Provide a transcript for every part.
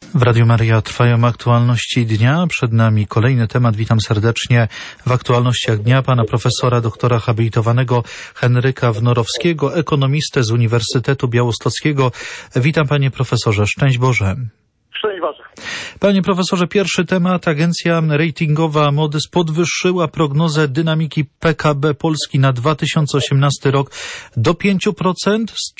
W Radiu Maryja trwają aktualności dnia. Przed nami kolejny temat. Witam serdecznie w aktualnościach dnia pana profesora doktora habilitowanego Henryka Wnorowskiego, ekonomistę z Uniwersytetu Białostockiego. Witam panie profesorze. Szczęść Boże. Szczęść Boże. Panie profesorze, pierwszy temat. Agencja ratingowa Moody's podwyższyła prognozę dynamiki PKB Polski na 2018 rok do 5% z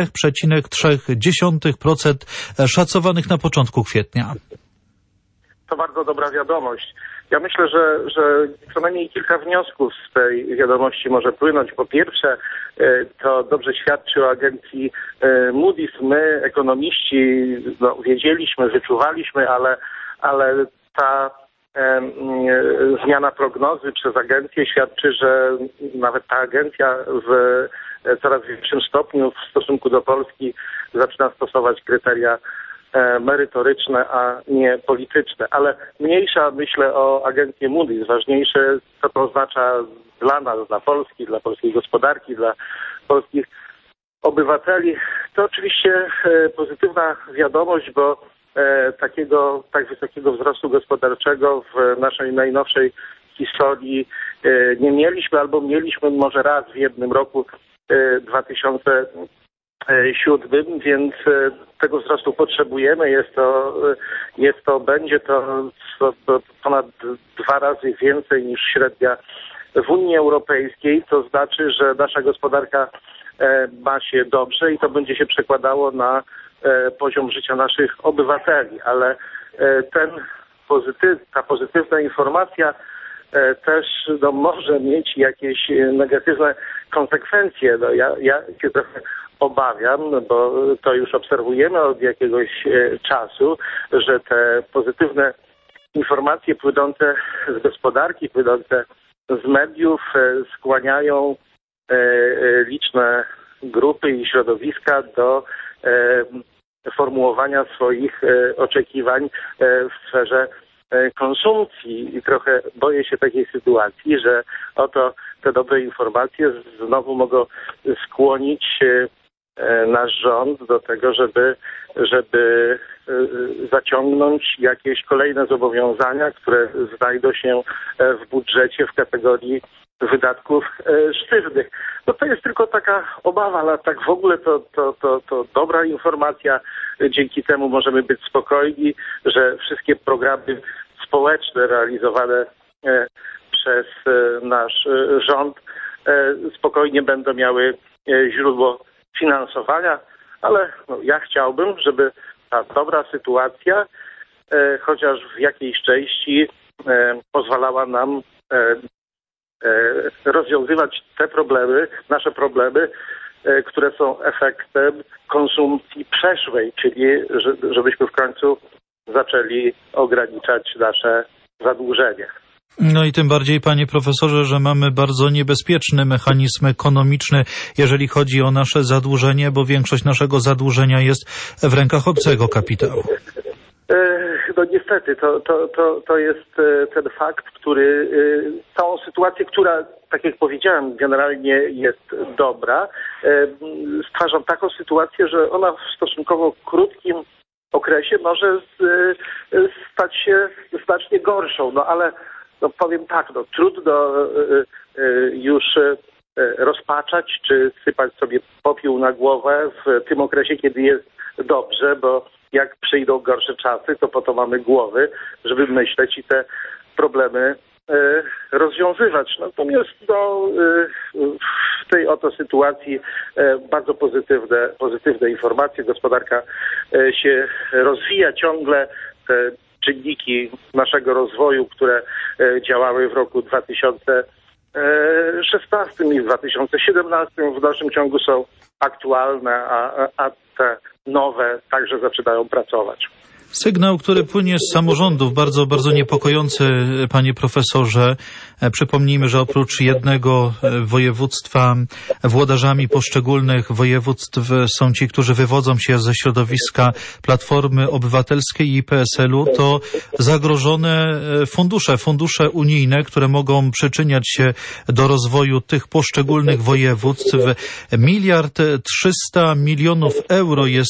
4,3% szacowanych na początku kwietnia. To bardzo dobra wiadomość. Ja myślę, że co najmniej kilka wniosków z tej wiadomości może płynąć. Po pierwsze, to dobrze świadczy o agencji Moody's. My, ekonomiści, wiedzieliśmy, wyczuwaliśmy, ale ta zmiana prognozy przez agencję świadczy, że nawet ta agencja w coraz większym stopniu w stosunku do Polski zaczyna stosować kryteria merytoryczne, a nie polityczne. Ale mniejsza, myślę, o agencję Moody's. Ważniejsze, co to oznacza dla nas, dla Polski, dla polskiej gospodarki, dla polskich obywateli. To oczywiście pozytywna wiadomość, bo tak wysokiego wzrostu gospodarczego w naszej najnowszej historii nie mieliśmy, albo mieliśmy może raz w jednym roku 2007, więc tego wzrostu potrzebujemy. Będzie to ponad 2 razy więcej niż średnia w Unii Europejskiej. To znaczy, że nasza gospodarka ma się dobrze i to będzie się przekładało na poziom życia naszych obywateli, ale ta pozytywna informacja też może mieć jakieś negatywne konsekwencje. Ja się trochę obawiam, bo to już obserwujemy od jakiegoś czasu, że te pozytywne informacje płynące z gospodarki, płynące z mediów skłaniają liczne grupy i środowiska do formułowania swoich oczekiwań w sferze konsumpcji i trochę boję się takiej sytuacji, że oto te dobre informacje znowu mogą skłonić nasz rząd do tego, żeby zaciągnąć jakieś kolejne zobowiązania, które znajdą się w budżecie w kategorii wydatków sztywnych. No to jest tylko taka obawa, ale tak w ogóle to dobra informacja. Dzięki temu możemy być spokojni, że wszystkie programy społeczne realizowane przez nasz rząd spokojnie będą miały źródło finansowania, ale ja chciałbym, żeby ta dobra sytuacja chociaż w jakiejś części pozwalała nam rozwiązywać te problemy, nasze problemy, które są efektem konsumpcji przeszłej, czyli żebyśmy w końcu zaczęli ograniczać nasze zadłużenie. No i tym bardziej, panie profesorze, że mamy bardzo niebezpieczny mechanizm ekonomiczny, jeżeli chodzi o nasze zadłużenie, bo większość naszego zadłużenia jest w rękach obcego kapitału. No niestety, to jest ten fakt, który całą sytuację, która, tak jak powiedziałem, generalnie jest dobra, stwarza taką sytuację, że ona w stosunkowo krótkim okresie może stać się znacznie gorszą. No ale powiem tak, trudno już rozpaczać czy sypać sobie popiół na głowę w tym okresie, kiedy jest dobrze, bo jak przyjdą gorsze czasy, to po to mamy głowy, żeby myśleć i te problemy rozwiązywać. Natomiast w tej oto sytuacji bardzo pozytywne informacje. Gospodarka się rozwija ciągle. Te czynniki naszego rozwoju, które działały w roku 2016 i 2017 w dalszym ciągu są aktualne, a te nowe także zaczynają pracować. Sygnał, który płynie z samorządów, bardzo, bardzo niepokojący, panie profesorze. Przypomnijmy, że oprócz jednego województwa włodarzami poszczególnych województw są ci, którzy wywodzą się ze środowiska Platformy Obywatelskiej i PSL-u. To zagrożone fundusze unijne, które mogą przyczyniać się do rozwoju tych poszczególnych województw. 1 300 000 000 euro jest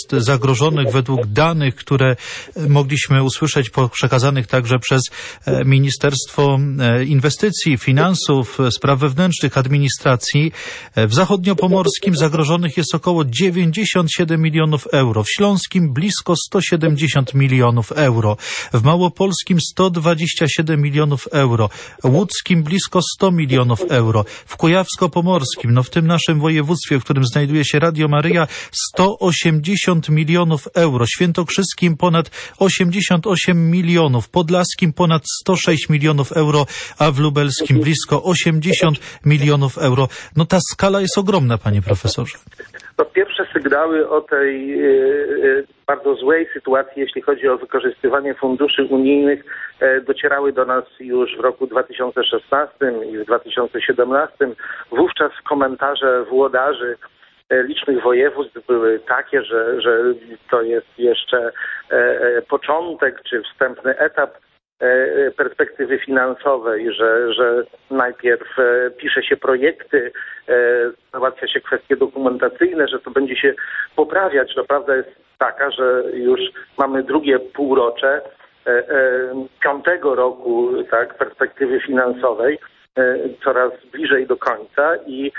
województw zagrożonych według danych, które mogliśmy usłyszeć, przekazanych także przez Ministerstwo Inwestycji, Finansów, Spraw Wewnętrznych, Administracji. W zachodniopomorskim zagrożonych jest około 97 milionów euro, w śląskim blisko 170 milionów euro, w małopolskim 127 milionów euro, łódzkim blisko 100 milionów euro, w kujawsko-pomorskim, w tym naszym województwie, w którym znajduje się Radio Maryja, 180 milionów euro, świętokrzyskim ponad 88 milionów, podlaskim ponad 106 milionów euro, a w lubelskim blisko 80 milionów euro. Ta skala jest ogromna, panie profesorze. Pierwsze sygnały o tej bardzo złej sytuacji, jeśli chodzi o wykorzystywanie funduszy unijnych, docierały do nas już w roku 2016 i w 2017. Wówczas komentarze włodarzy licznych województw były takie, że to jest jeszcze początek czy wstępny etap perspektywy finansowej, że najpierw pisze się projekty, załatwia się kwestie dokumentacyjne, że to będzie się poprawiać. Prawda jest taka, że już mamy drugie półrocze 5. roku perspektywy finansowej, coraz bliżej do końca i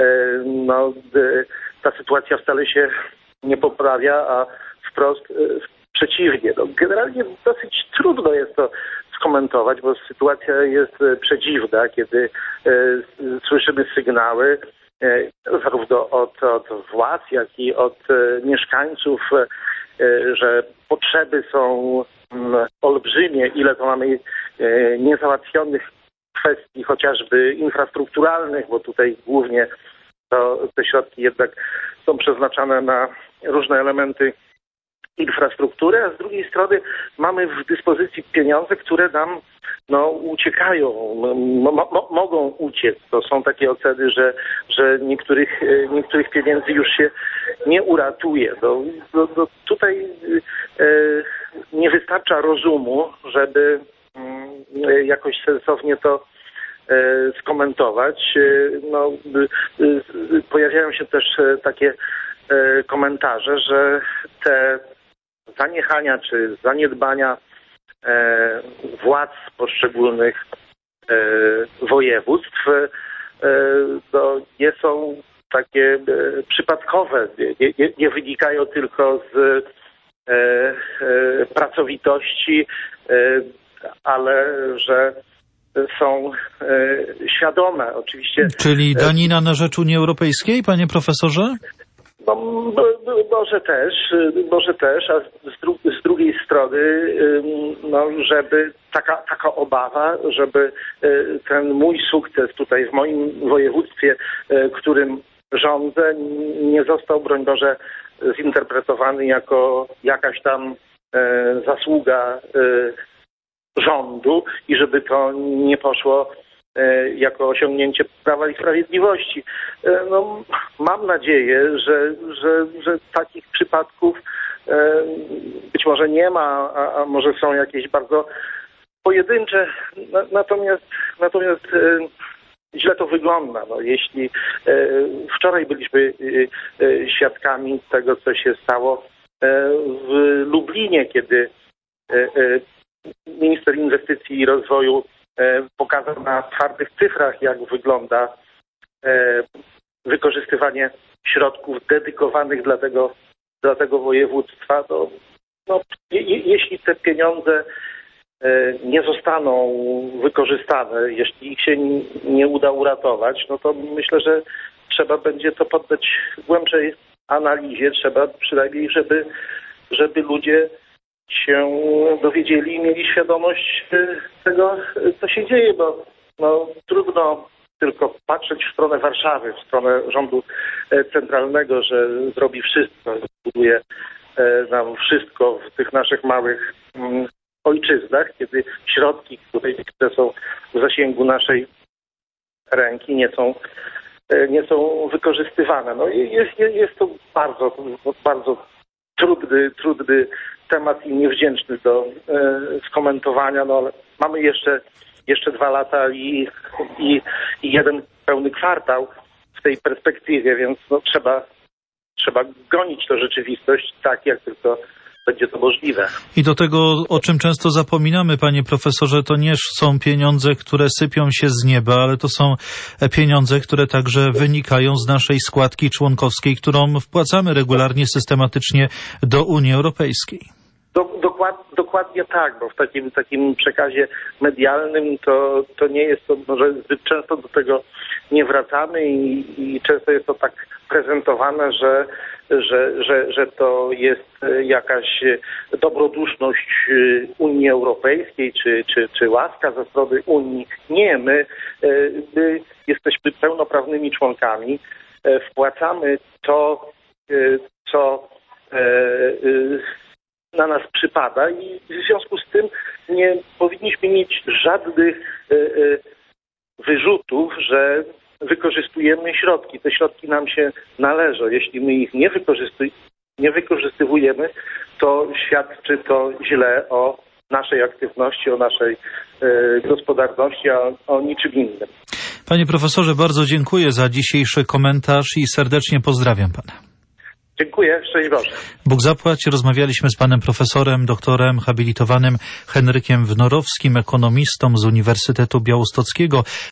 ta sytuacja wcale się nie poprawia, a wprost przeciwnie. Generalnie dosyć trudno jest to skomentować, bo sytuacja jest przedziwna, kiedy słyszymy sygnały zarówno od władz, jak i od mieszkańców, że potrzeby są olbrzymie, ile to mamy niezałatwionych kwestii chociażby infrastrukturalnych, bo tutaj głównie te środki jednak są przeznaczane na różne elementy infrastruktury, a z drugiej strony mamy w dyspozycji pieniądze, które nam uciekają, mogą uciec. To są takie oceny, że niektórych pieniędzy już się nie uratuje. Tutaj nie wystarcza rozumu, żeby jakoś sensownie to skomentować. Pojawiają się też takie komentarze, że te zaniechania czy zaniedbania władz poszczególnych województw nie są takie przypadkowe, nie wynikają tylko z pracowitości, ale że są świadome oczywiście. Czyli danina na rzecz Unii Europejskiej, panie profesorze? Może też, a z drugiej strony, żeby taka obawa, żeby ten mój sukces tutaj w moim województwie, którym rządzę, nie został, broń Boże, zinterpretowany jako jakaś tam zasługa rządu i żeby to nie poszło jako osiągnięcie Prawa i Sprawiedliwości. Mam nadzieję, że takich przypadków być może nie ma, a może są jakieś bardzo pojedyncze, natomiast źle to wygląda. Jeśli wczoraj byliśmy świadkami tego, co się stało w Lublinie, kiedy minister inwestycji i rozwoju pokazał na twardych cyfrach, jak wygląda wykorzystywanie środków dedykowanych dla tego województwa. Jeśli te pieniądze nie zostaną wykorzystane, jeśli ich się nie uda uratować, to myślę, że trzeba będzie to poddać głębszej analizie. Trzeba przynajmniej, żeby ludzie się dowiedzieli i mieli świadomość tego, co się dzieje, bo trudno tylko patrzeć w stronę Warszawy, w stronę rządu centralnego, że zrobi wszystko, zbuduje nam wszystko w tych naszych małych ojczyznach, kiedy środki, które są w zasięgu naszej ręki, nie są wykorzystywane. Jest to bardzo, bardzo trudny temat i niewdzięczny do skomentowania, ale mamy jeszcze 2 lata i jeden pełny kwartał w tej perspektywie, więc trzeba trzeba gonić tę rzeczywistość tak, jak tylko będzie to możliwe. I do tego, o czym często zapominamy, panie profesorze, to nie są pieniądze, które sypią się z nieba, ale to są pieniądze, które także wynikają z naszej składki członkowskiej, którą wpłacamy regularnie, systematycznie do Unii Europejskiej. Dokładnie tak, bo w takim przekazie medialnym to nie jest to, może zbyt często do tego nie wracamy i często jest to tak prezentowane, że to jest jakaś dobroduszność Unii Europejskiej czy łaska ze strony Unii. Nie, my jesteśmy pełnoprawnymi członkami, wpłacamy to, co na nas przypada i w związku z tym nie powinniśmy mieć żadnych wyrzutów, że wykorzystujemy środki. Te środki nam się należą. Jeśli my ich nie wykorzystywujemy, to świadczy to źle o naszej aktywności, o naszej gospodarności, a o niczym innym. Panie profesorze, bardzo dziękuję za dzisiejszy komentarz i serdecznie pozdrawiam pana. Dziękuję, szczęść Boże. Bóg zapłać. Rozmawialiśmy z panem profesorem, doktorem habilitowanym Henrykiem Wnorowskim, ekonomistą z Uniwersytetu Białostockiego.